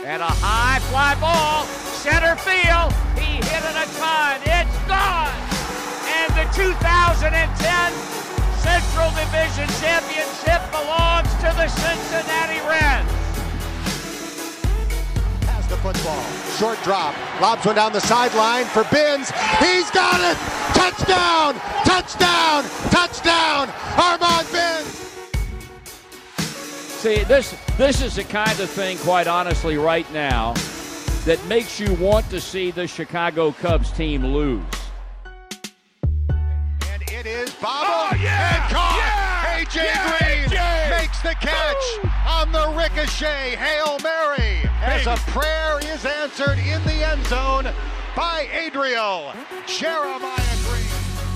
And a high fly ball, center field. He hit it a ton. It's gone. And the 2010 Central Division Championship belongs to the Cincinnati Reds. Has the football. Short drop. Lobs one down the sideline for Binns. He's got it. Touchdown. Touchdown. Touchdown. Armand Binns. See, this is the kind of thing, quite honestly, right now, that makes you want to see the Chicago Cubs team lose. And it is bobbled and caught. A.J. Green makes the catch on the ricochet Hail Mary as a prayer is answered in the end zone by Adriel Jeremiah Green.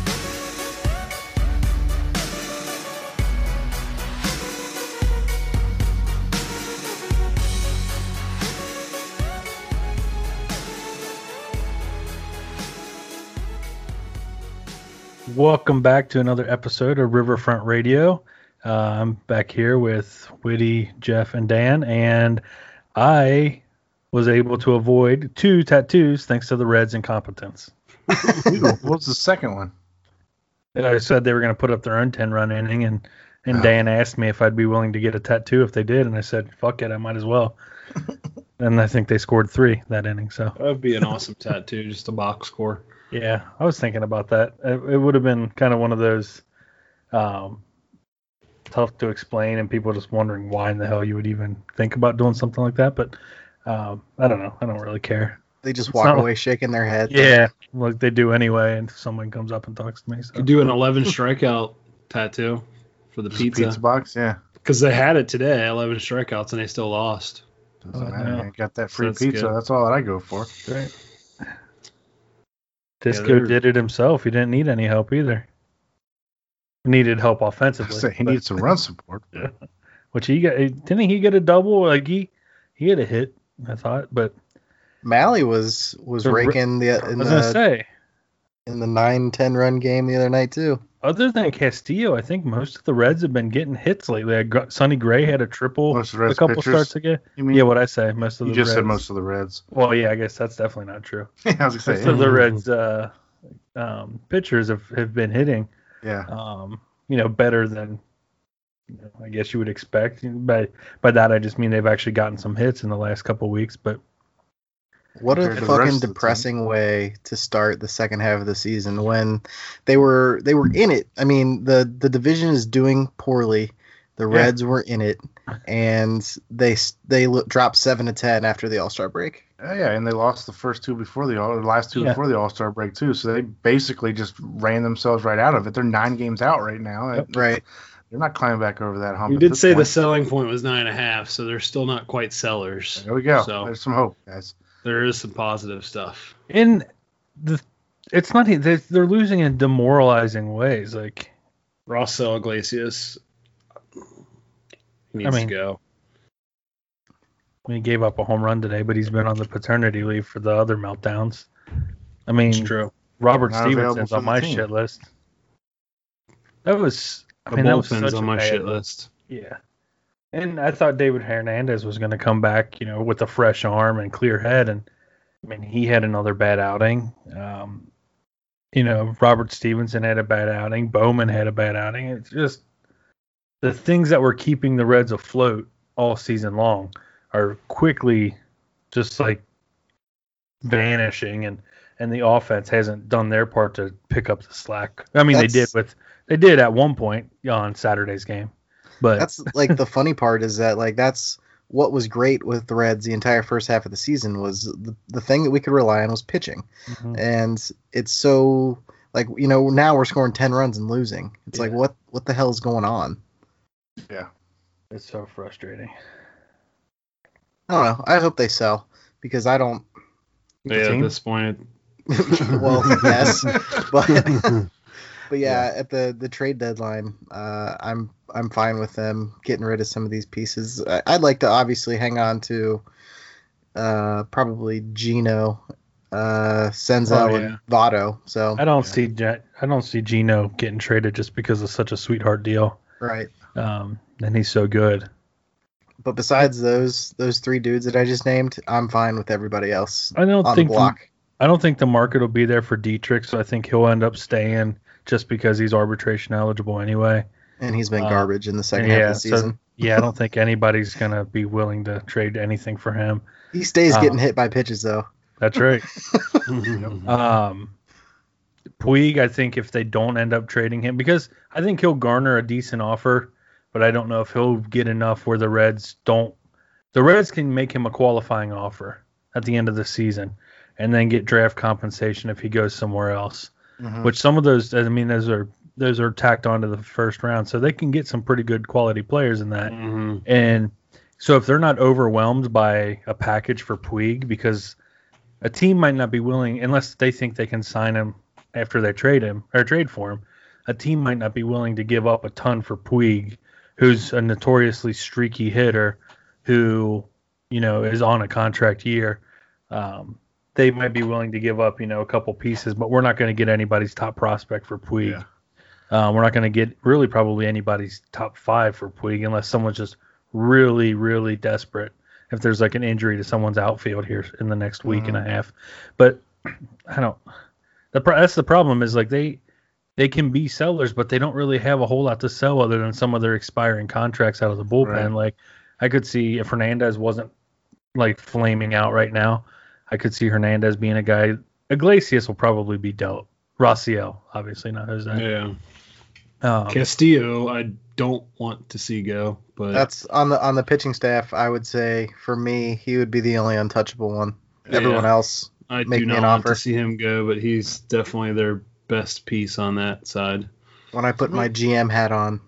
Welcome back to another episode of Riverfront Radio. I'm back here with Whitty, Jeff, and Dan, and I was able to avoid 2 tattoos thanks to the Reds' incompetence. What's the second one? I said they were going to put up their own 10-run inning, and Dan asked me if I'd be willing to get a tattoo if they did, and I said, fuck it, I might as well. And I think they scored 3 that inning. So that would be an awesome tattoo, just a box score. Yeah, I was thinking about that. It would have been kind of one of those tough to explain and people just wondering why in the hell you would even think about doing something like that. But I don't know. I don't really care. They just walk away shaking their head. Yeah, like they do anyway, and someone comes up and talks to me. So. Could do an 11 strikeout tattoo for the pizza box, yeah. Because they had it today, 11 strikeouts, and they still lost. Doesn't matter. Man. Got that free that's pizza. Good. That's all that I go for. Right. Disco did it himself. He didn't need any help either. He needed help offensively. He needed some run support. Yeah. Which he got. Didn't he get a double? Like he had a hit, I thought. But Malley was raking in the 9-10 run game the other night too. Other than Castillo, I think most of the Reds have been getting hits lately. Sonny Gray had a triple a couple starts ago. Yeah, what I say, most of the Reds. You just said most of the Reds. Well, yeah, I guess that's definitely not true. Yeah, I was gonna say most of the Reds pitchers have been hitting. Yeah. Better than I guess you would expect. By that I just mean they've actually gotten some hits in the last couple of weeks, but. What a fucking depressing way to start the second half of the season when they were in it. I mean, the division is doing poorly. The Reds were in it, and they dropped 7-10 after the All-Star break. Yeah, and they lost the first 2 before the All-Star break too. So they basically just ran themselves right out of it. They're 9 games out right now. Yep. Right. They're not climbing back over that hump. You did say the selling point was 9.5, so they're still not quite sellers. There we go. So there's some hope, guys. There is some positive stuff. It's not they're losing in demoralizing ways. Like Rossell Iglesias needs to go. He gave up a home run today, but he's been on the paternity leave for the other meltdowns. I mean, it's true. Robert Stevenson's on my shit list. That was such on my shit list. Yeah. And I thought David Hernandez was going to come back, with a fresh arm and clear head. And, I mean, he had another bad outing. Robert Stevenson had a bad outing. Bowman had a bad outing. It's just the things that were keeping the Reds afloat all season long are quickly just, vanishing. And the offense hasn't done their part to pick up the slack. I mean, they did at one point on Saturday's game. But that's the funny part is that that's what was great with the Reds the entire first half of the season was the thing that we could rely on was pitching. Mm-hmm. And it's so now we're scoring 10 runs and losing. It's what the hell is going on? Yeah. It's so frustrating. I don't know. I hope they sell because I don't. Yeah, at this point. Well, yes, but yeah, at the trade deadline, I'm fine with them getting rid of some of these pieces. I'd like to obviously hang on to probably Gino, Senzel, and Votto. So I don't see Gino getting traded just because of such a sweetheart deal. Right. And he's so good. But besides those three dudes that I just named, I'm fine with everybody else. I don't think the block. I don't think the market will be there for Dietrich, so I think he'll end up staying just because he's arbitration eligible anyway. And he's been garbage in the second half of the season. So, I don't think anybody's gonna be willing to trade anything for him. He stays getting hit by pitches though. That's right. Puig, I think if they don't end up trading him, because I think he'll garner a decent offer, but I don't know if he'll get enough where the Reds don't. The Reds can make him a qualifying offer at the end of the season and then get draft compensation if he goes somewhere else, which some of those, I mean, those are tacked onto the first round, so they can get some pretty good quality players in that. And so if they're not overwhelmed by a package for Puig, because a team might not be willing, unless they think they can sign him after they trade him or trade for him, a team might not be willing to give up a ton for Puig, who's a notoriously streaky hitter who, is on a contract year. They might be willing to give up, a couple pieces, but we're not going to get anybody's top prospect for Puig. We're not going to get really probably anybody's top 5 for Puig unless someone's just really, really desperate. If there's like an injury to someone's outfield here in the next week and a half. But that's the problem is like they can be sellers, but they don't really have a whole lot to sell other than some of their expiring contracts out of the bullpen. Right. Like I could see if Hernandez wasn't like flaming out right now, I could see Hernandez being a guy. Iglesias will probably be dealt. Raciel, obviously not Jose. Yeah. Castillo, I don't want to see go, but that's on the pitching staff. I would say for me, he would be the only untouchable one. Everyone else, I do not want to see him go, but he's definitely their best piece on that side. When I put my GM hat on,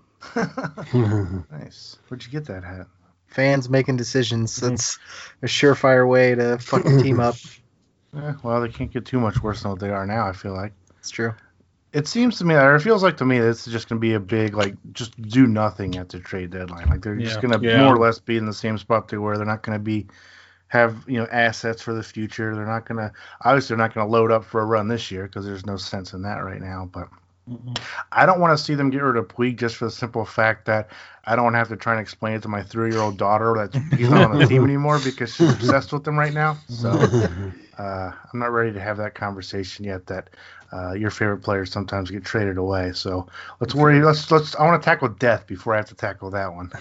nice. Where'd you get that hat? Fans making decisions. That's a surefire way to fucking team up. Yeah, well, they can't get too much worse than what they are now. I feel like it's true. It seems to me, or it feels like to me, this is just going to be a big, like, just do nothing at the trade deadline. Like, they're just going to more or less be in the same spot they were. They're not going to have assets for the future. They're not going to, obviously, they're not going to load up for a run this year because there's no sense in that right now. But I don't want to see them get rid of Puig just for the simple fact that I don't have to try and explain it to my 3-year-old daughter that he's not on the team anymore because she's obsessed with him right now. So I'm not ready to have that conversation yet that your favorite players sometimes get traded away. So let's worry. Let's. I want to tackle death before I have to tackle that one.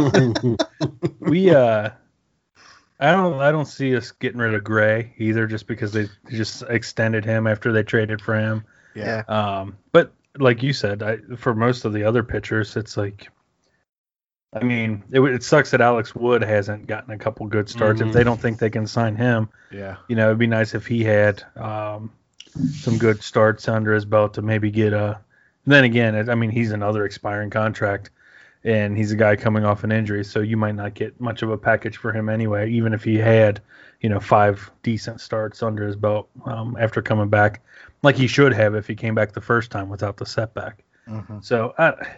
I don't see us getting rid of Gray either, just because they just extended him after they traded for him. Yeah. But like you said, for most of the other pitchers, it's like, I mean, it sucks that Alex Wood hasn't gotten a couple good starts. If they don't think they can sign him, it'd be nice if he had some good starts under his belt to maybe get a. Then again, I mean, he's another expiring contract, and he's a guy coming off an injury, so you might not get much of a package for him anyway, even if he had, 5 decent starts under his belt after coming back, like he should have if he came back the first time without the setback. So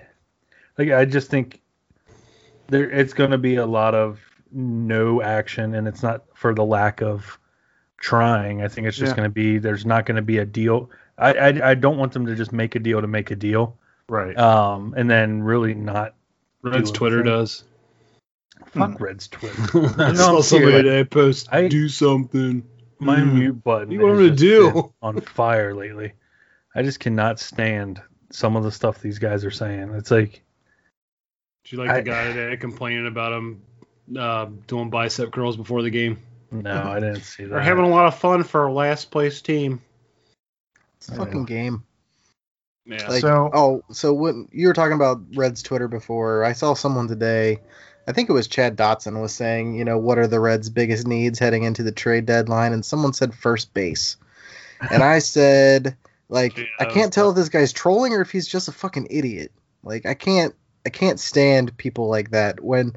I just think it's going to be a lot of no action, and it's not for the lack of trying. I think it's just going to be, there's not going to be a deal. I don't want them to just make a deal to make a deal. Right. And then really not. Red's Twitter does. Fuck Red's Twitter. I saw somebody today post, do something. My mute button. What do you want him to do? On fire lately. I just cannot stand some of the stuff these guys are saying. It's like. Did you like the guy today complaining about him doing bicep curls before the game? No, I didn't see that. They're having a lot of fun for a last place team. It's a fucking game. Yeah. So when you were talking about Reds Twitter before, I saw someone today, I think it was Chad Dotson, was saying, what are the Reds' biggest needs heading into the trade deadline? And someone said first base. And I said, I can't tell if this guy's trolling or if he's just a fucking idiot. Like, I can't stand people like that when,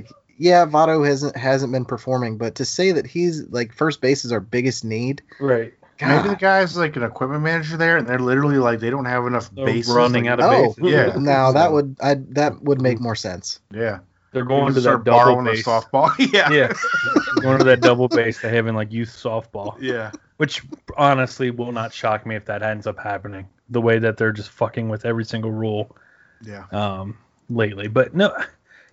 Votto hasn't been performing, but to say that he's first base is our biggest need, right? God. Maybe the guy's like an equipment manager there, and they're literally they don't have enough bases. Running out of bases. Yeah. Now that would make more sense. Yeah. They're going to that double base softball. Yeah. Going to that double base they have in youth softball. Yeah. Which honestly will not shock me if that ends up happening. The way that they're just fucking with every single rule. Yeah. Lately, but no.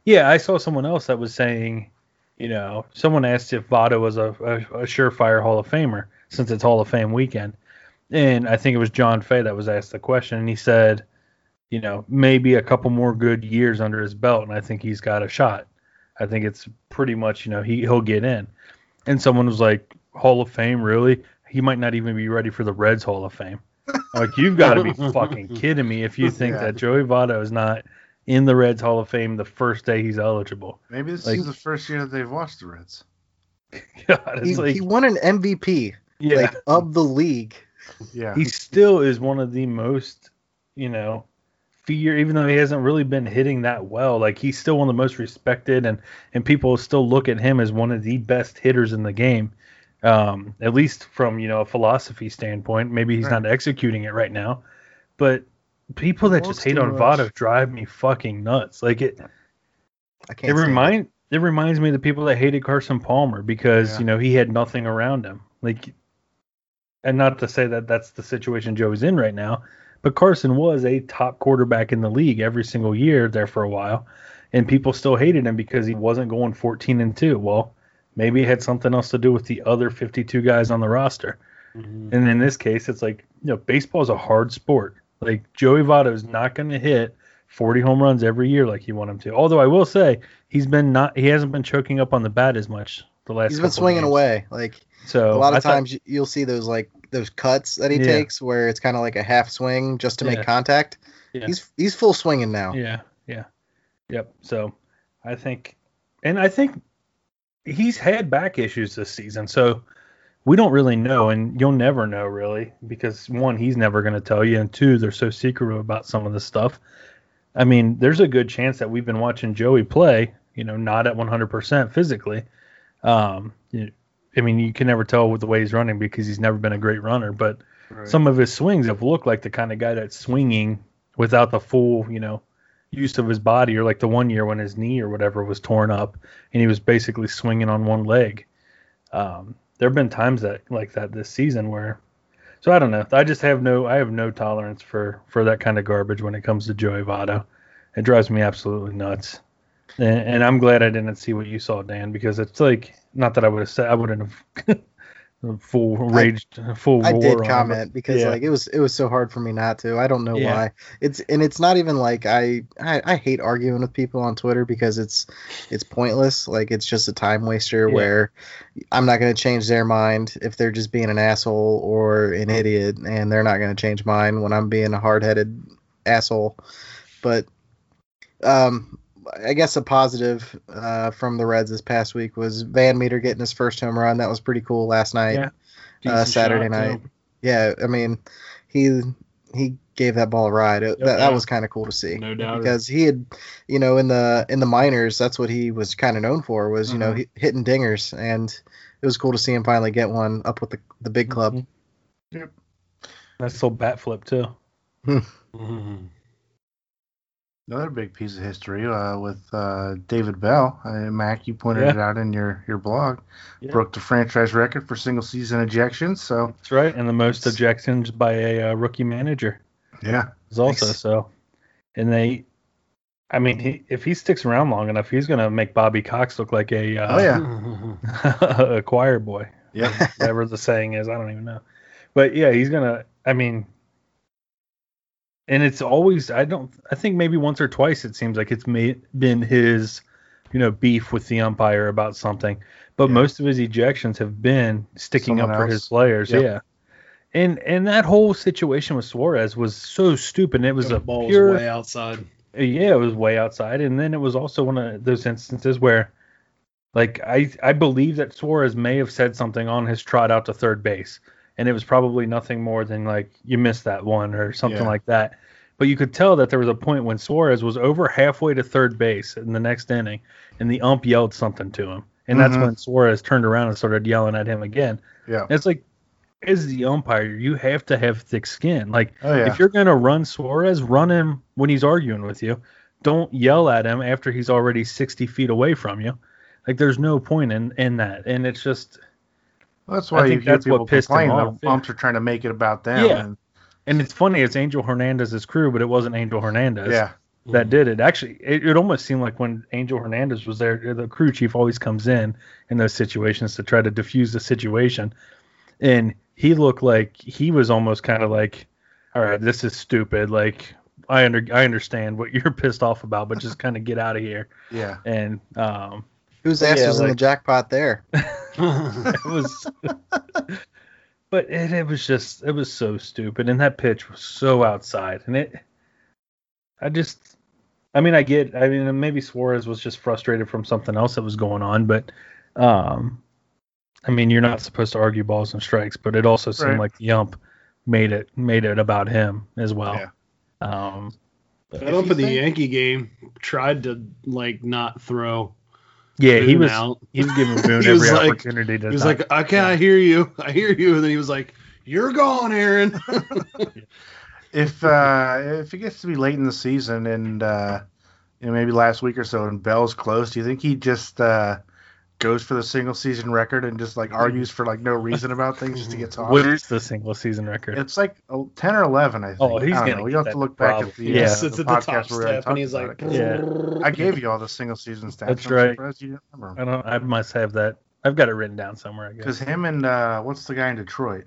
Yeah, I saw someone else that was saying, someone asked if Votto was a surefire Hall of Famer since it's Hall of Fame weekend. And I think it was John Fay that was asked the question, and he said, maybe a couple more good years under his belt, and I think he's got a shot. I think it's pretty much, he'll get in. And someone was like, Hall of Fame, really? He might not even be ready for the Reds Hall of Fame. Like, you've got to be fucking kidding me if you think that Joey Votto is not in the Reds Hall of Fame the first day he's eligible. Maybe this is the first year that they've watched the Reds. God, he won an MVP of the league. Yeah. He still is one of the most, fear, even though he hasn't really been hitting that well, like he's still one of the most respected and people still look at him as one of the best hitters in the game. At least from, a philosophy standpoint. Maybe he's not executing it right now, but people that just hate on Votto drive me fucking nuts. Like it reminds me of the people that hated Carson Palmer because, he had nothing around him. Like, and not to say that that's the situation Joey's in right now, but Carson was a top quarterback in the league every single year there for a while, and people still hated him because he wasn't going 14-2. Well, maybe it had something else to do with the other 52 guys on the roster. Mm-hmm. And in this case, it's like, baseball is a hard sport. Like, Joey Votto is not going to hit 40 home runs every year like you want him to. Although I will say he hasn't been choking up on the bat as much the last. He's been swinging games. Away. Like, so a lot of times you'll see those cuts that he takes where it's kind of like a half swing just to make contact. Yeah. He's full swinging now. Yeah. Yep. So I think he's had back issues this season. So we don't really know, and you'll never know really, because one, he's never going to tell you, and two, they're so secretive about some of this stuff. I mean, there's a good chance that we've been watching Joey play, not at 100% physically. I mean, you can never tell with the way he's running because he's never been a great runner, but some of his swings have looked like the kind of guy that's swinging without the full, use of his body, or like the one year when his knee or whatever was torn up and he was basically swinging on one leg. There have been times like that this season where, so I don't know. I have no tolerance for that kind of garbage when it comes to Joey Votto. It drives me absolutely nuts. And I'm glad I didn't see what you saw, Dan, because it's like, not that I wouldn't have full war. I did comment because it was so hard for me not to. I don't know why. It's not even like I hate arguing with people on Twitter because it's pointless. Like, it's just a time waster where I'm not going to change their mind if they're just being an asshole or an idiot, and they're not going to change mine when I'm being a hard-headed asshole. But I guess a positive from the Reds this past week was Van Meter getting his first home run. That was pretty cool last night, Saturday night. Too. Yeah, I mean, he gave that ball a ride. That was kind of cool to see. No doubt. Because he had, in the minors, that's what he was kind of known for, was, hitting dingers. And it was cool to see him finally get one up with the big club. Mm-hmm. Yep. Nice little bat flip, too. Mm-hmm. Another big piece of history with David Bell. Mac, you pointed it out in your blog. Yeah. Broke the franchise record for single season ejections. So that's right, and the most ejections by a rookie manager. Yeah, is also so. And if he sticks around long enough, he's going to make Bobby Cox look like a a choir boy. Yeah, whatever the saying is, I don't even know. But yeah, he's gonna. And it's always, I think maybe once or twice it seems like it's been his, beef with the umpire about something. But most of his ejections have been sticking up for his players. Yep. Yeah. And that whole situation with Suarez was so stupid. It was the ball was way outside. Yeah, it was way outside. And then it was also one of those instances where, like, I believe that Suarez may have said something on his trot out to third base. And it was probably nothing more than, like, you missed that one or something like that. But you could tell that there was a point when Suarez was over halfway to third base in the next inning, and the ump yelled something to him. And that's when Suarez turned around and started yelling at him again. Yeah. And it's like, as the umpire, you have to have thick skin. Like, if you're going to run Suarez, run him when he's arguing with you. Don't yell at him after he's already 60 feet away from you. Like, there's no point in that. And it's just... Well, that's why you hear people complain that umps are trying to make it about them. Yeah. And it's funny, it's Angel Hernandez's crew, but it wasn't Angel Hernandez. Yeah. that did it. Actually, it almost seemed like when Angel Hernandez was there, the crew chief always comes in those situations to try to diffuse the situation. And he looked like he was almost kind of like, all right, this is stupid. Like, I understand what you're pissed off about, but just kind of get out of here. Yeah. And whose ass was in the jackpot there? It was, but it was so stupid, and that pitch was so outside, and maybe Suarez was just frustrated from something else that was going on, but you're not supposed to argue balls and strikes, but it also seemed like the ump made it about him as well. Yeah. That ump in the Yankee game tried to not throw. Yeah, Boone he was out. He was giving Boone every opportunity to. He was like, "Okay, I hear you, and then he was like, "You're gone, Aaron." If it gets to be late in the season and maybe last week or so and Bell's close, do you think he just goes for the single season record and just argues for no reason about things just to get tossed? What is the single season record? It's 10 or 11, I think. Oh, he's gonna. We have to look back at the it's the at the podcast top where we step, and he's like, I gave you all the single season stats. That's I'm right. surprised you didn't remember them. I must have that. I've got it written down somewhere, I guess. Because him and what's the guy in Detroit?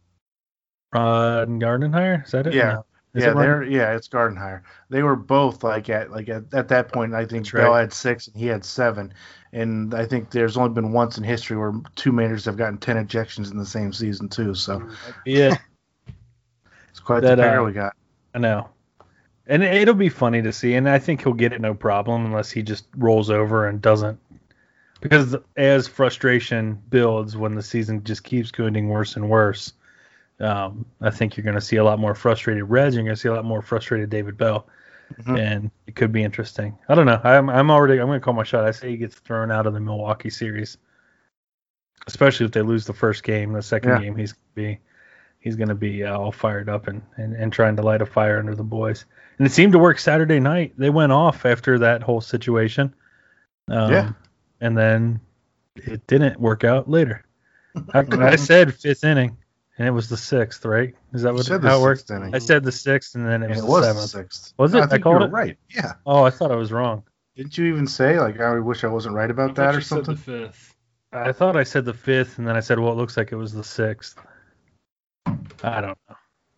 Gardenhire, is that it? Yeah. No. It's Gardenhire. They were both at that point. I think Bell had 6 and he had 7, and I think there's only been once in history where two managers have gotten 10 ejections in the same season too. So yeah, it's quite the pair we got. I know, and it'll be funny to see, and I think he'll get it no problem unless he just rolls over and doesn't, because as frustration builds when the season just keeps getting worse and worse. I think you're going to see a lot more frustrated Reds. You're going to see a lot more frustrated David Bell, and it could be interesting. I don't know. I'm going to call my shot. I say he gets thrown out of the Milwaukee series, especially if they lose the first game. The second game, he's going to be all fired up and trying to light a fire under the boys. And it seemed to work Saturday night. They went off after that whole situation. And then it didn't work out later. I said fifth inning. And it was the 6th, right? Is that how it worked? Inning. I said the 6th, and then it was the 7th. The 6th. Was it? No, I think called you were it right. Yeah. Oh, I thought I was wrong. Didn't you even say I wish I wasn't right about that or something? Said the 5th. I thought I said the 5th, and then I said, well, it looks like it was the 6th. I don't know.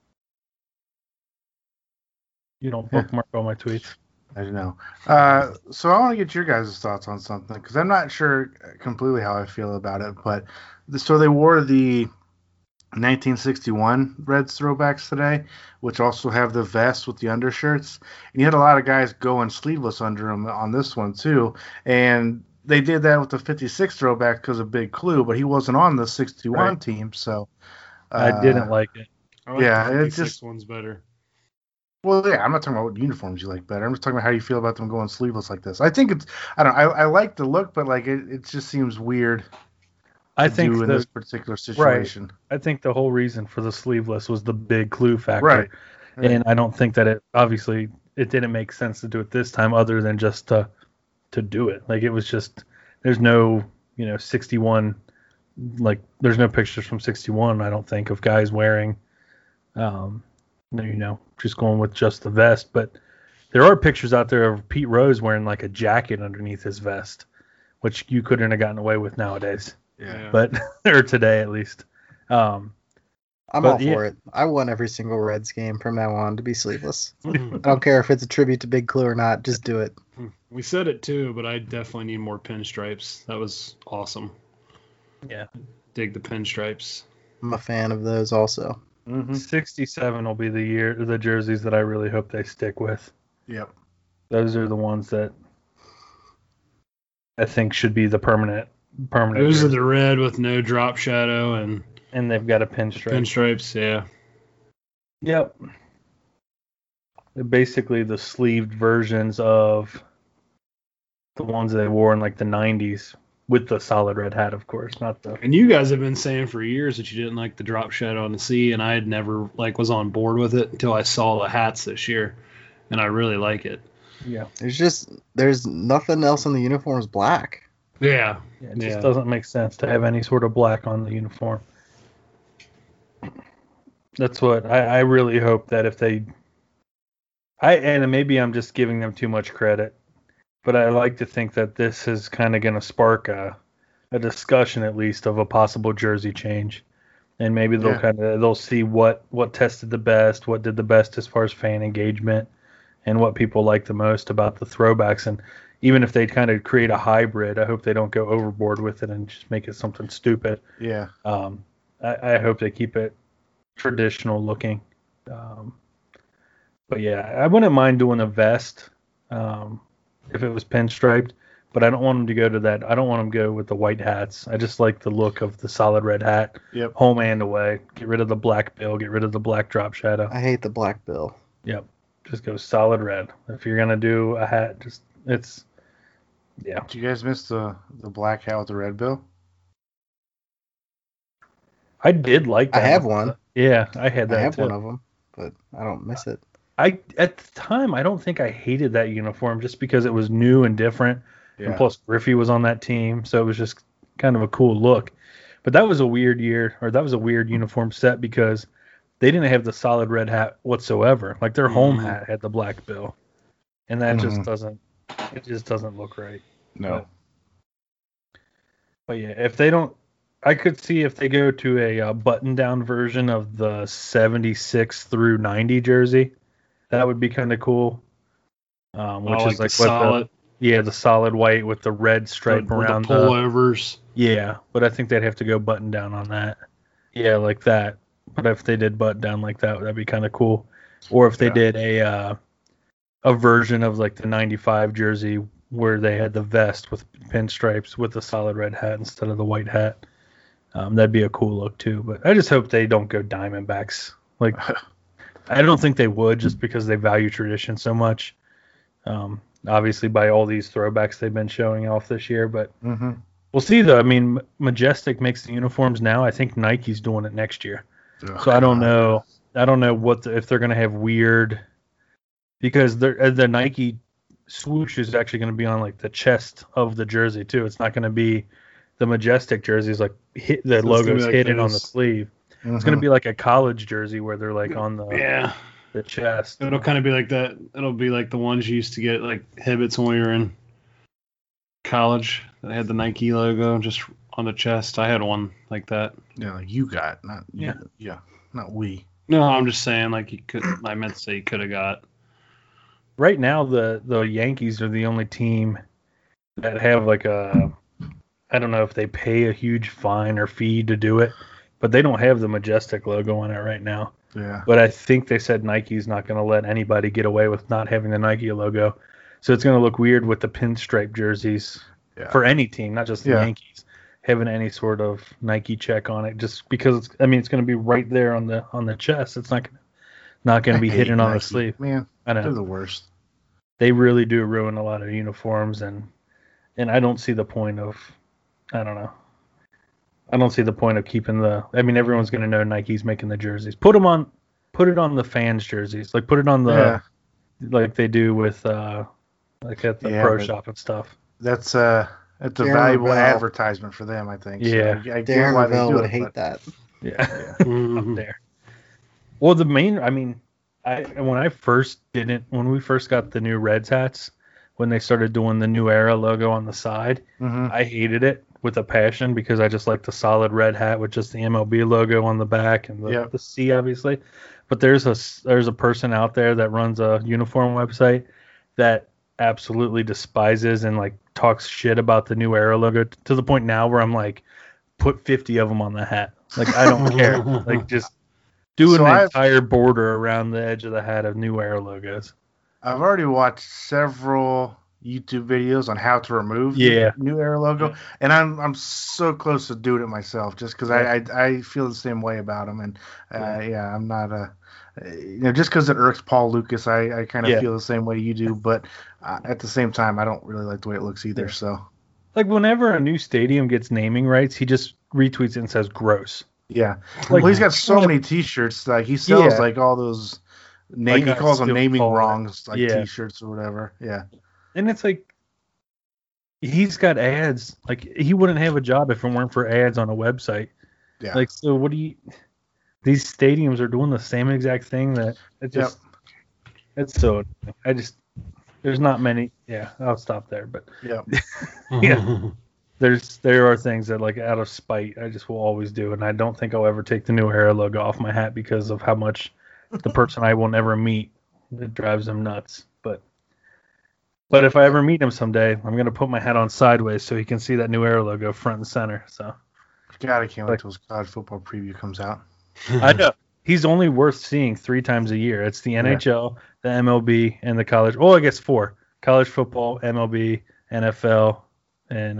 You don't bookmark all my tweets. I don't know. So I want to get your guys' thoughts on something because I'm not sure completely how I feel about it. But so they wore the 1961 Reds throwbacks today, which also have the vests with the undershirts. And you had a lot of guys going sleeveless under them on this one too. And they did that with the 56 throwback because of Big Clue, but he wasn't on the 61 team. So I didn't like it. I like the 56 one's better. Well, yeah, I'm not talking about what uniforms you like better. I'm just talking about how you feel about them going sleeveless like this. I think I like the look, but it just seems weird. I think in this particular situation. Right. I think the whole reason for the sleeveless was the Big Clue factor. Right. And I don't think that it didn't make sense to do it this time other than just to do it. It was just, there's no, 61, there's no pictures from 61, I don't think, of guys wearing, just going with just the vest. But there are pictures out there of Pete Rose wearing a jacket underneath his vest, which you couldn't have gotten away with nowadays. Yeah. But or today at least. I'm all for it. I want every single Reds game from now on to be sleeveless. I don't care if it's a tribute to Big Clue or not. Just do it. We said it too, but I definitely need more pinstripes. That was awesome. Yeah. Dig the pinstripes. I'm a fan of those also. 67 will be the jerseys that I really hope they stick with. Yep. Those are the ones that I think should be the permanent. Those are the red with no drop shadow and they've got a pinstripe. Pinstripes, yeah. Yep. They're basically the sleeved versions of the ones they wore in the 90s with the solid red hat, of course, not the. And you guys have been saying for years that you didn't like the drop shadow on the C, and I had never was on board with it until I saw the hats this year, and I really like it. Yeah. There's nothing else on the uniforms black. Yeah. It just doesn't make sense to have any sort of black on the uniform. That's what I really hope that if they. And maybe I'm just giving them too much credit, but I like to think that this is kind of going to spark a discussion at least of a possible jersey change, and maybe they'll see what tested the best, what did the best as far as fan engagement, and what people like the most about the throwbacks. And even if they kind of create a hybrid, I hope they don't go overboard with it and just make it something stupid. Yeah. I hope they keep it traditional looking. But yeah, I wouldn't mind doing a vest if it was pinstriped, but I don't want them to go to that. I don't want them to go with the white hats. I just like the look of the solid red hat, home and away. Get rid of the black bill, get rid of the black drop shadow. I hate the black bill. Yep, just go solid red. If you're gonna do a hat, Did you guys miss the black hat with the red bill? I did like that. I have one. Yeah, I had that. I have too. one of them, but I don't miss it. At the time, I don't think I hated that uniform just because it was new and different. Yeah. And plus, Griffey was on that team, so it was just kind of a cool look. But that was a weird year, or that was a weird uniform set because they didn't have the solid red hat whatsoever. Like their home hat had the black bill, and that just doesn't look right. No. But yeah, if they don't, I could see if they go to a button-down version of the 76 through 90 jersey. That would be kind of cool. Which is like solid. The solid white with the red stripe around the pullovers. Yeah, but I think they'd have to go button down on that. Yeah, like that. But if they did button down like that, that'd be kind of cool. Or if they did a version of like the 95 jersey where they had the vest with pinstripes with the solid red hat instead of the white hat. That'd be a cool look too. But I just hope they don't go Diamondbacks. Like, I don't think they would just because they value tradition so much. Obviously, by all these throwbacks they've been showing off this year. But we'll see, though. I mean, Majestic makes the uniforms now. I think Nike's doing it next year. So I don't know. I don't know if they're going to have weird, because the Nike swoosh is actually going to be on like the chest of the jersey too. It's not going to be the Majestic jerseys like the logo's hidden on the sleeve. It's going to be like a college jersey where they're like on the chest. It'll kind of be like that. It'll be like the ones you used to get like Hibbets when we were in college that had the Nike logo just on the chest. I had one like that. Yeah, like you got, not not we. No, I'm just saying like you could. I meant to say you could have got. Right now, the Yankees are the only team that have like I don't know if they pay a huge fine or fee to do it, but they don't have the Majestic logo on it right now. Yeah. But I think they said Nike's not going to let anybody get away with not having the Nike logo. So it's going to look weird with the pinstripe jerseys for any team, not just the Yankees, having any sort of Nike check on it. Just because it's going to be right there on the chest. It's not going to be hidden on the sleeve. Man, I know. They're the worst. They really do ruin a lot of uniforms, and I don't see the point of. I don't know. I don't see the point of keeping everyone's going to know Nike's making the jerseys. Put it on the fans' jerseys. Like, put it on like they do with, like at the pro shop and stuff. That's a valuable advertisement for them, I think. Yeah. So I get why they do would it, hate that. Yeah. Up there. Well, when we first got the new Reds hats, when they started doing the New Era logo on the side, I hated it with a passion because I just like the solid red hat with just the MLB logo on the back and the C, obviously. But there's a person out there that runs a uniform website that absolutely despises and like talks shit about the New Era logo to the point now where I'm like, put 50 of them on the hat. Like, I don't care. Like, just do an entire border around the edge of the hat of New Era logos. I've already watched several YouTube videos on how to remove the New Era logo, and I'm so close to doing it myself just because I feel the same way about them, and I'm not just because it irks Paul Lucas, I kind of feel the same way you do, but at the same time I don't really like the way it looks either. So like whenever a new stadium gets naming rights, he just retweets it and says gross. Yeah, like, well, he's got so many T-shirts, like he sells like all those he calls them naming wrongs like T-shirts or whatever. Yeah. And it's like, he's got ads. Like, he wouldn't have a job if it weren't for ads on a website. Yeah. Like, so these stadiums are doing the same exact thing that it just, It's so. There's not many. Yeah, I'll stop there. But Yeah. yeah, there are things that like out of spite I just will always do, and I don't think I'll ever take the New Era logo off my hat because of how much the person I will never meet, it drives them nuts. But if I ever meet him someday, I'm gonna put my hat on sideways so he can see that New Era logo front and center. So God, I can't wait till his college football preview comes out. I know. He's only worth seeing 3 times a year. It's the NHL, the MLB, and the college. Oh, I guess 4. College football, MLB, NFL, and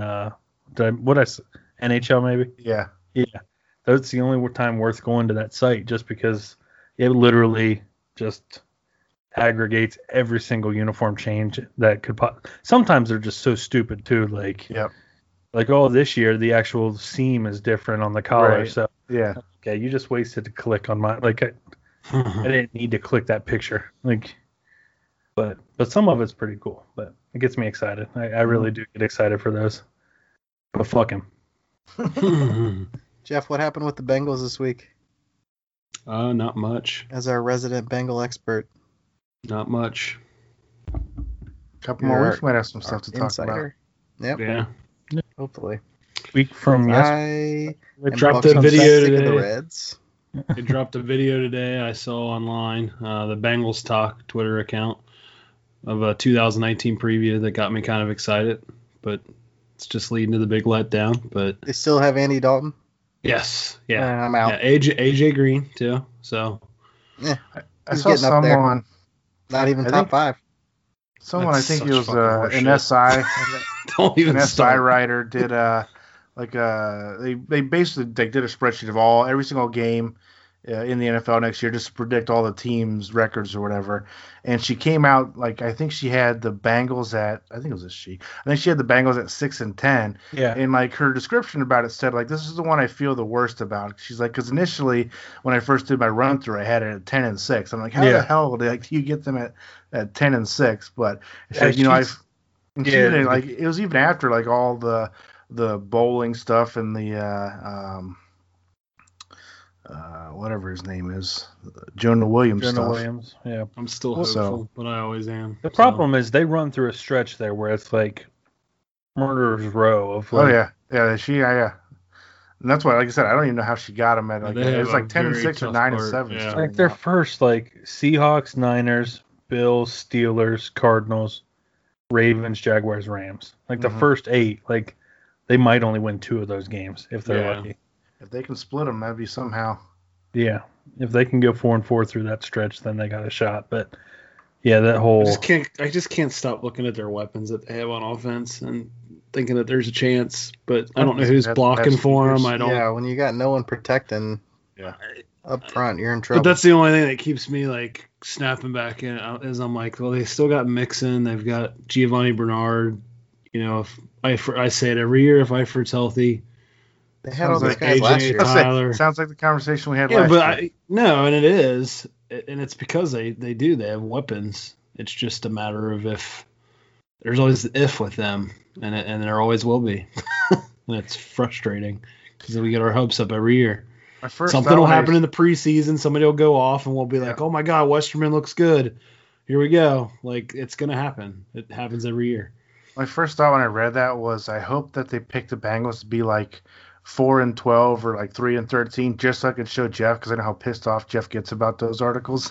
NHL maybe? Yeah. Yeah. That's the only time worth going to that site just because it literally just aggregates every single uniform change that could sometimes they're just so stupid too. Like, this year the actual seam is different on the collar. Right. So yeah. Okay, you just wasted to click on my I didn't need to click that picture. But some of it's pretty cool. But it gets me excited. I really do get excited for those. But fuck him. Jeff, what happened with the Bengals this week? Not much. As our resident Bengal expert. Not much. Couple more weeks, might have some stuff to talk about. Yep. Yeah. Hopefully. Week from yesterday. They dropped a video today. The Reds. They dropped a video today I saw online, the Bengals Talk Twitter account, of a 2019 preview that got me kind of excited, but it's just leading to the big letdown. But they still have Andy Dalton? Yes. Yeah. I'm out. Yeah, AJ Green too. So yeah. I saw someone not even top 5. Someone, I think it was an SI. Don't even an start. SI writer did they basically did a spreadsheet of every single game in the NFL next year just to predict all the teams' records or whatever. And she came out I think she had the Bengals at I think she had the Bengals at 6-10. Yeah. And her description about it said this is the one I feel the worst about. She's like, because initially when I first did my run through, I had it at 10-6. I'm like, how the hell do you get them at 10-6? But it was even after all the bowling stuff and the whatever his name is, Jonah Williams stuff. Yeah. I'm still hopeful, but I always am. The problem is they run through a stretch there where it's murderer's row of yeah. And that's why, like I said, I don't even know how she got them at it was 10-6 or 9-7. Yeah. Their first Seahawks, Niners, Bills, Steelers, Cardinals, Ravens, Jaguars, Rams. The first 8, they might only win 2 of those games if they're lucky. If they can split them, that'd be somehow. Yeah, if they can go 4-4 through that stretch, then they got a shot. But yeah, that whole I just can't stop looking at their weapons that they have on offense and thinking that there's a chance. But I don't know who's blocking for them. I don't. Yeah, when you got no one protecting. Yeah. Up front, you're in trouble. But that's the only thing that keeps me snapping back in. Is I'm well, they still got Mixon. They've got Giovanni Bernard. If I say it every year, if Eifert's healthy. They had all those guys last year. Tyler. Sounds like the conversation we had last year. No, and it is. And it's because they do. They have weapons. It's just a matter of if. There's always the if with them, and there always will be. And it's frustrating because we get our hopes up every year. Something will happen in the preseason. Somebody will go off, and we'll be like, oh, my God, Westerman looks good. Here we go. It's going to happen. It happens every year. My first thought when I read that was I hope that they pick the Bengals to be 4-12 or 3-13 just so I could show Jeff because I know how pissed off Jeff gets about those articles.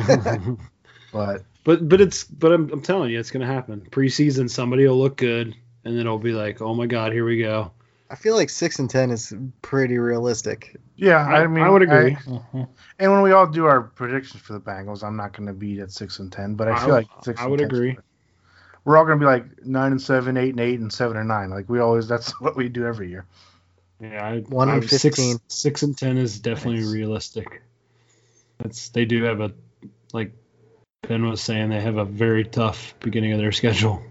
But I'm telling you, it's going to happen. Preseason, somebody will look good, and then it'll be oh my God, here we go. I feel 6-10 is pretty realistic. Yeah, I mean, I would agree. And when we all do our predictions for the Bengals, I'm not going to be at 6-10, but I feel 6-10. I would agree. We're all going to be 9-7, 8-8, and 7-9. We always. That's what we do every year. Yeah, 1-15. 6-10 is definitely realistic. They do have a Ben was saying they have a very tough beginning of their schedule.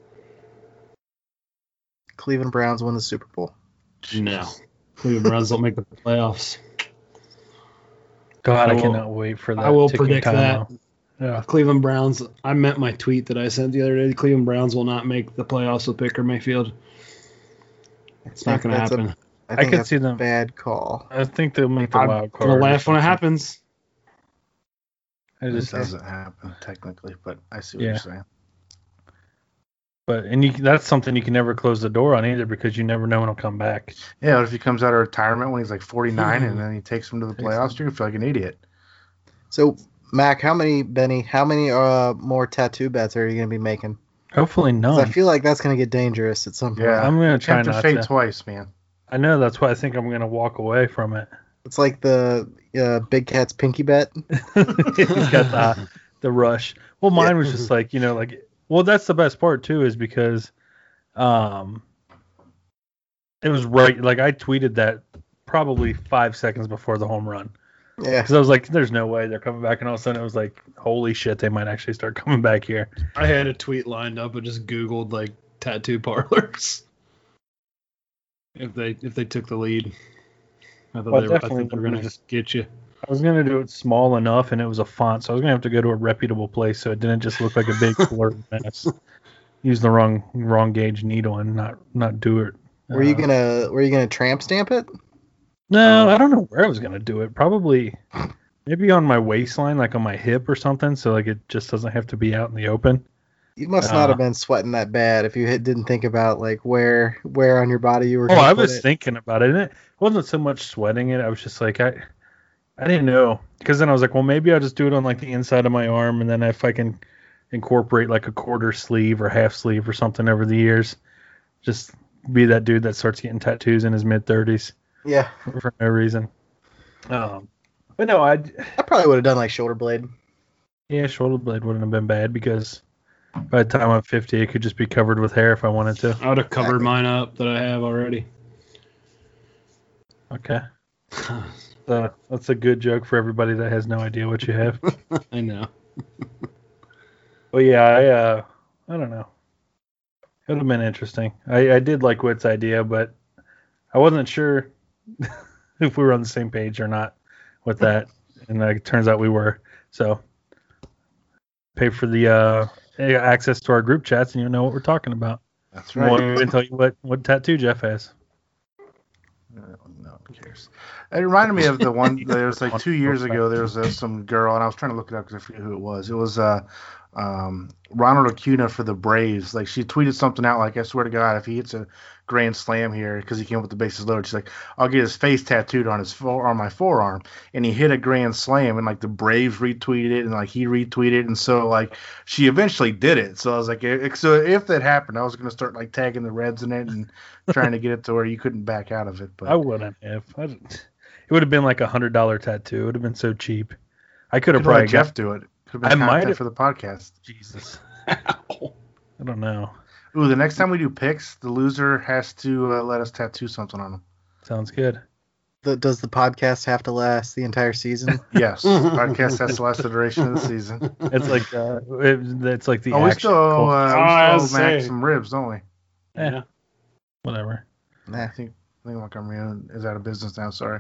Cleveland Browns win the Super Bowl. No, Cleveland Browns don't make the playoffs. God, I cannot wait for that. I will predict that. Yeah. Cleveland Browns. I meant my tweet that I sent the other day. The Cleveland Browns will not make the playoffs with Baker Mayfield. It's not going to happen. I think could see them. Bad call. I think they'll make the wild card. I'm going to laugh when it happens. It doesn't happen technically, but I see what you're saying. But that's something you can never close the door on either, because you never know when he'll come back. Yeah, if he comes out of retirement when he's like 49 and then he takes him to the playoffs, you're gonna feel like an idiot. So Mac, how many more tattoo bets are you gonna be making? Hopefully none. I feel like that's gonna get dangerous at some point. Yeah, I'm gonna try not to. Twice, man. I know, that's why I think I'm gonna walk away from it. It's like the Big Cat's pinky bet. He's got the rush. Well, mine was just like, well, that's the best part too, is because it was right. Like, I tweeted that probably 5 seconds before the home run. Yeah. Because I was like, there's no way they're coming back. And all of a sudden it was like, holy shit, they might actually start coming back here. I had a tweet lined up. I just Googled like tattoo parlors. If they took the lead. I thought they were going to just get you. I was going to do it small enough, and it was a font, so I was going to have to go to a reputable place so it didn't just look like a big blurred mess. Use the wrong gauge needle and not do it. Were you gonna tramp stamp it? No, I don't know where I was gonna do it. Probably maybe on my waistline, like on my hip or something, so like it just doesn't have to be out in the open. You must not have been sweating that bad if you didn't think about like where on your body you were. I was thinking about it, and it wasn't so much sweating it. I was just like I didn't know, because then I was like, well, maybe I'll just do it on like the inside of my arm, and then if I can incorporate like a quarter sleeve or half sleeve or something over the years, just be that dude that starts getting tattoos in his mid-30s. Yeah. For no reason. But no, I probably would have done like shoulder blade. Yeah, shoulder blade wouldn't have been bad, because by the time I'm 50, it could just be covered with hair if I wanted to. I would have covered mine up that I have already. Okay. That's a good joke for everybody that has no idea what you have. I know. Well, yeah, I don't know. It would have been interesting. I did like Whit's idea, but I wasn't sure if we were on the same page or not with that. And it turns out we were. So pay for the access to our group chats, and you'll know what we're talking about. That's right. I won't even tell you what tattoo Jeff has. No one cares. It reminded me of the one. There was like 2 years ago. There was some girl, and I was trying to look it up because I forget who it was. It was Ronald Acuna for the Braves. Like, she tweeted something out like, I swear to God, if he hits a grand slam here, because he came up with the bases loaded, she's like, I'll get his face tattooed on my forearm. And he hit a grand slam, and like the Braves retweeted it, and like he retweeted it, and so like she eventually did it. So I was like, so if that happened, I was gonna start like tagging the Reds in it and trying to get it to where you couldn't back out of it. But I wouldn't have. It would have been like $100 tattoo. It would have been so cheap. I could have probably let Jeff do it. Could have been content for the podcast. Jesus. I don't know. Ooh, the next time we do picks, the loser has to let us tattoo something on them. Sounds good. Does the podcast have to last the entire season? Yes, the podcast has to last the duration of the season. It's like it's like the. We still make some ribs, don't we? Yeah. Whatever. I think Montgomery is out of business now. Sorry.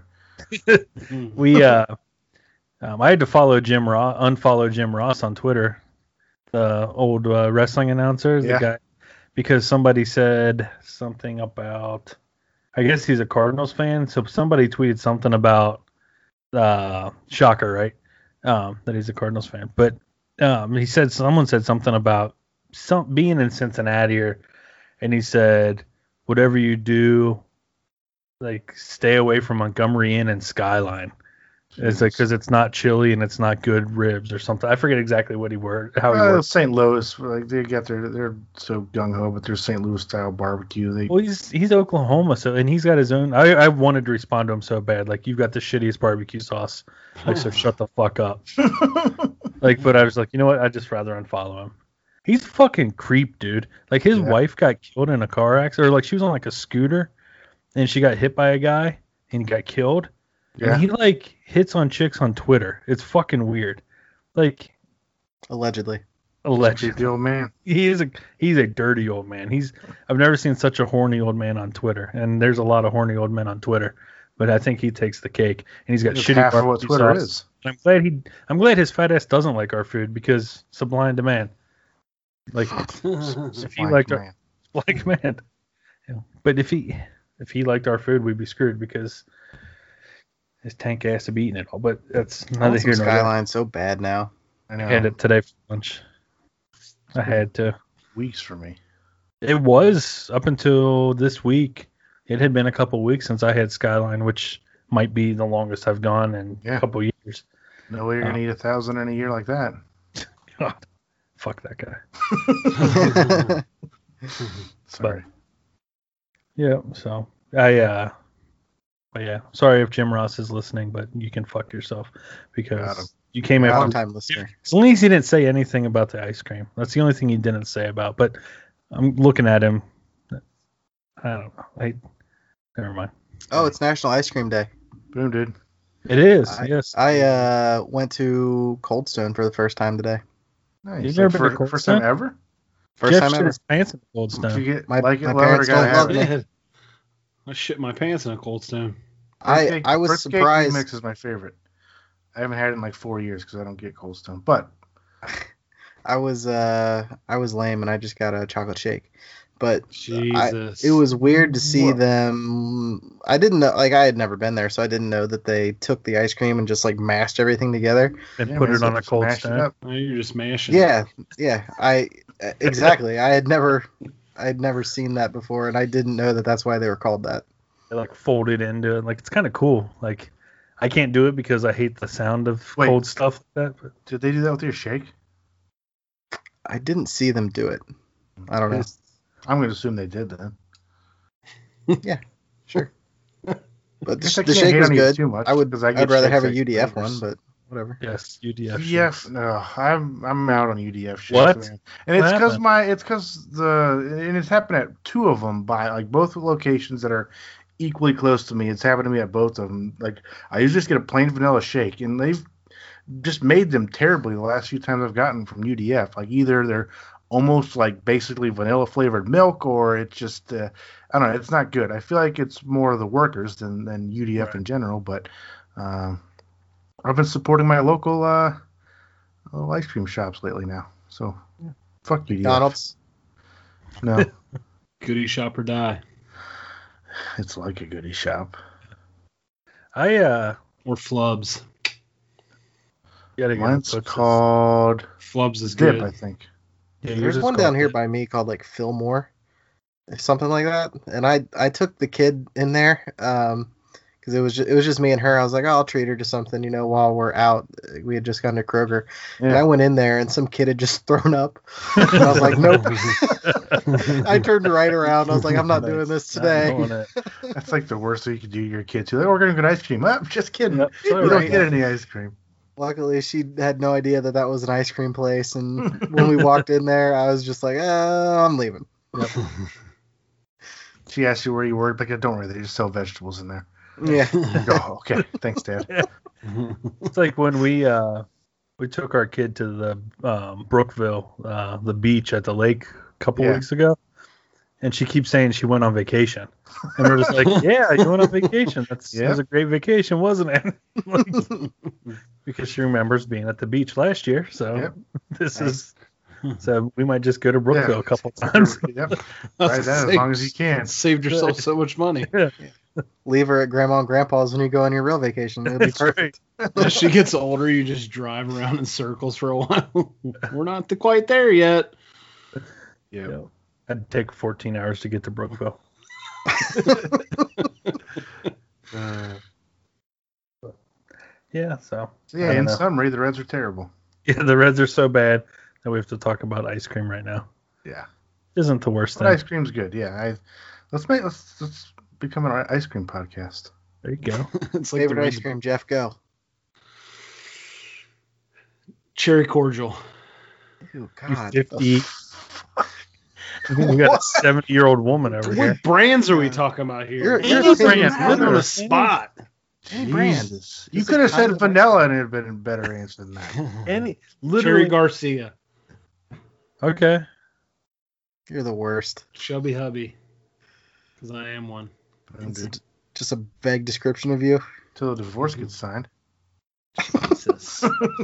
We I had to unfollow Jim Ross on Twitter, the old wrestling announcer, the guy, because somebody said something about, I guess he's a Cardinals fan, so somebody tweeted something about Shocker, right? That he's a Cardinals fan, but someone said something about being in Cincinnati, and he said, whatever you do, like, stay away from Montgomery Inn and Skyline. It's like, because it's not chili and it's not good ribs or something. I forget exactly how he worded. St. Louis, like they're so gung ho, but they're St. Louis style barbecue. Well, he's Oklahoma, and he's got his own. I wanted to respond to him so bad, like, you've got the shittiest barbecue sauce, like, so shut the fuck up. Like, but I was like, you know what? I'd just rather unfollow him. He's a fucking creep, dude. Like, his wife got killed in a car accident, or like she was on like a scooter, and she got hit by a guy and he got killed. Yeah. And he like hits on chicks on Twitter. It's fucking weird. Like, allegedly. The old man. He's a dirty old man. I've never seen such a horny old man on Twitter. And there's a lot of horny old men on Twitter, but I think he takes the cake. And he's got shitty half of what Twitter sauce. is. I'm glad his fat ass doesn't like our food, because supply and demand. Like, if he liked our man. Yeah. But if he liked our food, we'd be screwed, because his tank ass would be eating it all. But that's neither here nor there. Skyline's so bad now. I know. I had it today for lunch. I had to. Weeks for me. It was up until this week. It had been a couple weeks since I had Skyline, which might be the longest I've gone in a couple years. No way you're gonna eat 1,000 in a year like that. God, fuck that guy. Sorry. But, yeah. So but yeah. Sorry if Jim Ross is listening, but you can fuck yourself because you came after. Long-time listener. As long as he didn't say anything about the ice cream. That's the only thing he didn't say about. But I'm looking at him. I don't know. Never mind. Oh, it's National Ice Cream Day. Boom, dude. It is. Yes. I went to Cold Stone for the first time today. Nice. You've never been to Cold First Stone? time ever? First Jeff time shit ever. his pants in Cold Did Stone. you get My like it, love it, or parents gotta don't have love it? me. I shit my pants in a Cold Stone. I was Birthday surprised. mix is my favorite. I haven't had it in like 4 years because I don't get Cold Stone. But I was lame and I just got a chocolate shake. But Jesus. it was weird to see them. I didn't know, like I had never been there, so I didn't know that they took the ice cream and just like mashed everything together And put it on a Cold smash it Stone. up. Oh, you're just mashing. Yeah. Exactly. I had never seen that before, and I didn't know that that's why they were called that. They like fold it into it. Like it's kind of cool. Like I can't do it because I hate the sound of cold stuff like that. But Did they do that with your shake? I didn't see them do it. I don't know. I'm going to assume they did then. Yeah, sure. But Guess I the can't shake hate was on you good. too much, I would. 'cause I I'd get rather shakes have a like UDF flavors. one, but whatever. yes, UDF. UDF, no, I'm out on UDF shit. What? Man. And it's because and it's happened at two of them by like both locations that are equally close to me. It's happened to me at both of them. Like I usually just get a plain vanilla shake, and they've just made them terribly the last few times I've gotten from UDF. Like either they're almost like basically vanilla flavored milk, or it's just I don't know. It's not good. I feel like it's more of the workers than UDF in general. But I've been supporting my local ice cream shops lately now. So fuck UDF. McDonald's. No, Goodie shop or die. it's like a goodie shop. I Or Flubs. gotta go. Mine's What's called Flubs is Dip, good. I think. this? Yeah, yours There's is one called down here Dip. by me called like Fillmore, something like that. And I took the kid in there because it was just me and her. I was like, oh, I'll treat her to something, while we're out. We had just gone to Kroger, and I went in there, and some kid had just thrown up. And I was like, nope. I turned right around. I was like, I'm not doing this today. Not doing it. That's like the worst thing you could do to your kid too. Like, we're gonna get ice cream. I'm just kidding. Yep. You don't get any ice cream. Luckily, she had no idea that was an ice cream place, and when we walked in there, I was just like, I'm leaving. Yep. She asked you where you worked. Like, don't worry, they just sell vegetables in there. Yeah. Oh, okay. Thanks, Dad. It's like when we took our kid to the Brookville, the beach at the lake a couple weeks ago, and she keeps saying she went on vacation, and we're just like, yeah, you went on vacation. It was a great vacation, wasn't it? Like, because she remembers being at the beach last year, so this is. So we might just go to Brookville a couple times. Yep. Right then, as long as you can. Saved yourself so much money. Yeah. Leave her at Grandma and Grandpa's when you go on your real vacation. It'll be perfect. As she gets older, you just drive around in circles for a while. We're not quite there yet. Yeah. I'd take 14 hours to get to Brookville. Yeah, so. Yeah, in summary, the Reds are terrible. Yeah, the Reds are so bad that we have to talk about ice cream right now. Yeah. Isn't the worst But thing. ice cream's good. Yeah. Let's become an ice cream podcast. There you go. It's like Favorite ice cream, Jeff, go. Cherry cordial. Ew, God. 50. We got a 70-year-old woman over here. What brands are we talking about here? You're a brand brand. on the spot. Any brand. Jesus. You could have said vanilla and it would have been a better answer than that. Cherry Cherry Garcia. Okay. You're the worst. Chubby Hubby. Because I am one. It's just a vague description of you. Until the divorce gets signed. Jesus.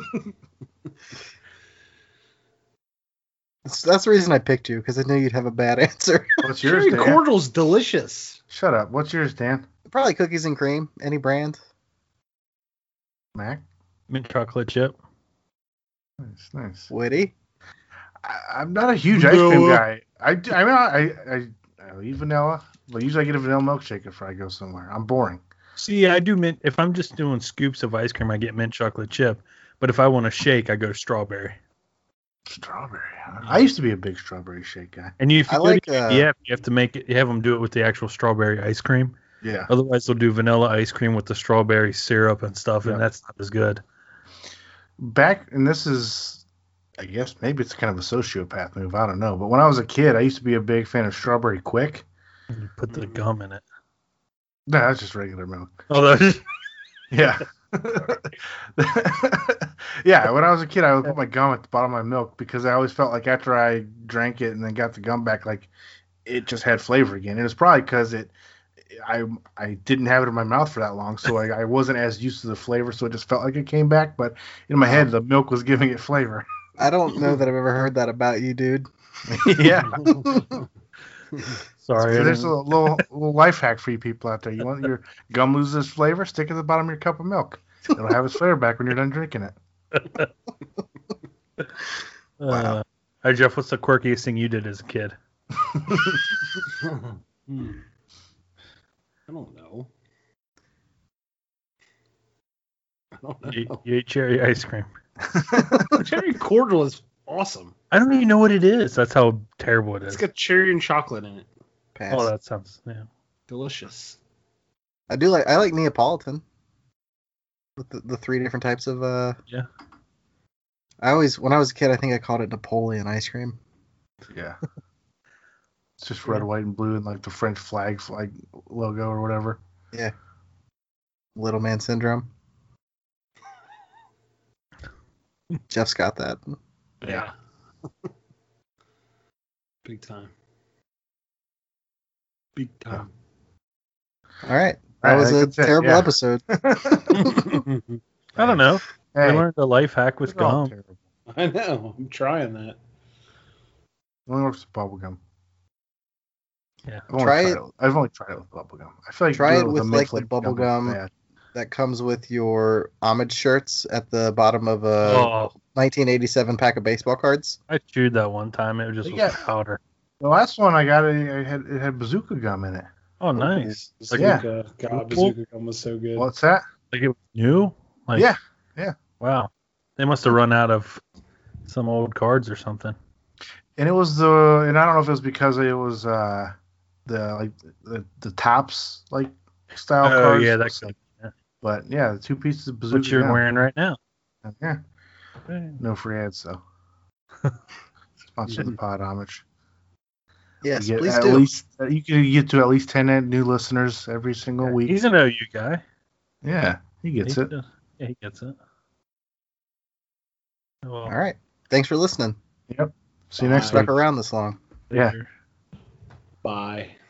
That's the reason I picked you, because I knew you'd have a bad answer. What's yours, Cherry Dan? cordial's delicious. Shut up. What's yours, Dan? Probably cookies and cream. Any brand. Mac? Mint chocolate chip. Nice. Woody? I'm not a huge ice cream guy. I eat vanilla, but usually I get a vanilla milkshake if I go somewhere. I'm boring. See, I do mint. If I'm just doing scoops of ice cream, I get mint chocolate chip. But if I want a shake, I go to strawberry. Strawberry. I used to be a big strawberry shake guy. And if you go to UPF, you have to have them do it with the actual strawberry ice cream. Yeah. Otherwise, they'll do vanilla ice cream with the strawberry syrup and stuff, and that's not as good. And this is, I guess, maybe it's kind of a sociopath move. I don't know. But when I was a kid, I used to be a big fan of Strawberry Quick. You put the gum in it. No, that's just regular milk. Oh, that's yeah. Yeah, when I was a kid, I would put my gum at the bottom of my milk because I always felt like after I drank it and then got the gum back, like it just had flavor again. It was probably because I didn't have it in my mouth for that long, so I wasn't as used to the flavor, so it just felt like it came back. But in my head, the milk was giving it flavor. I don't know that I've ever heard that about you, dude. Yeah. Sorry. So there's a little life hack for you people out there. You want your gum loses flavor? Stick it at the bottom of your cup of milk. It'll have its flavor back when you're done drinking it. Wow. Hey, Jeff, what's the quirkiest thing you did as a kid? I don't know. You ate cherry ice cream. Cherry cordial is awesome. I don't even know what it is. That's how terrible it is. It's got cherry and chocolate in it. Pass. Oh, that sounds Delicious. I like Neapolitan. With the three different types of yeah. When I was a kid, I think I called it Napoleon ice cream. Yeah. It's just red, white, and blue, and like the French flag logo or whatever. Yeah. Little man syndrome. Jeff's got that. Yeah. Big time. Big time. All right. That was a terrible episode. I don't know. Hey, I learned a life hack with gum. I know. I'm trying that. It only works with bubblegum. Yeah. I've only tried it with bubblegum. I feel like try it with with like the bubblegum that comes with your homage shirts at the bottom of a 1987 pack of baseball cards. I chewed that one time. It was powder. The last one I got, it had bazooka gum in it. Oh, nice. God, bazooka gum was so good. What's that? Like it was new? Yeah. Wow. They must have run out of some old cards or something. And it was and I don't know if it was because it was the Topps style cards. Oh yeah, that could. But yeah, the two pieces of bazooka. What you're wearing right now. Yeah. No free ads though. Sponsor the pod, homage. Yes, please do. At least you can get to at least 10 new listeners every single week. He's an OU guy. Yeah, he gets it. Yeah, he gets it. Well, all right. Thanks for listening. Yep. See you next week. Stuck around this long. Yeah. Bye.